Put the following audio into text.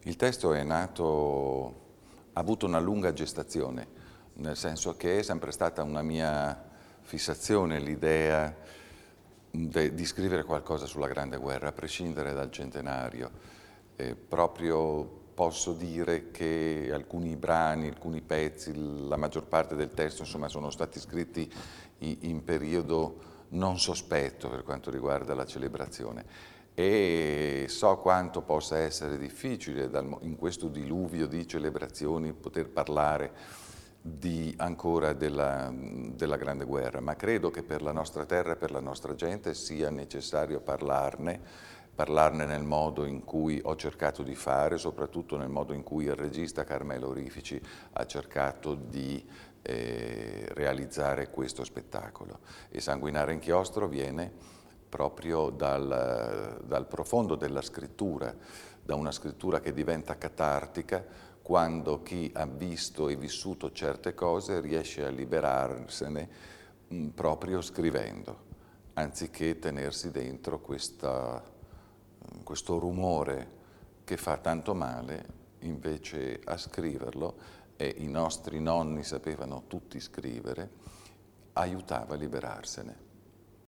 Il testo è nato, ha avuto una lunga gestazione, nel senso che è sempre stata una mia fissazione l'idea di scrivere qualcosa sulla Grande Guerra, a prescindere dal centenario. Proprio posso dire che alcuni brani, alcuni pezzi, la maggior parte del testo, insomma, sono stati scritti in periodo non sospetto per quanto riguarda la celebrazione. E so quanto possa essere difficile in questo diluvio di celebrazioni poter parlare ancora della Grande Guerra, ma credo che per la nostra terra e per la nostra gente sia necessario parlarne nel modo in cui ho cercato di fare, soprattutto nel modo in cui il regista Carmelo Rifici ha cercato di realizzare questo spettacolo. E Sanguinare Inchiostro viene proprio dal profondo della scrittura, da una scrittura che diventa catartica quando chi ha visto e vissuto certe cose riesce a liberarsene proprio scrivendo, anziché tenersi dentro questo rumore che fa tanto male, invece a scriverlo, e i nostri nonni sapevano tutti scrivere, aiutava a liberarsene.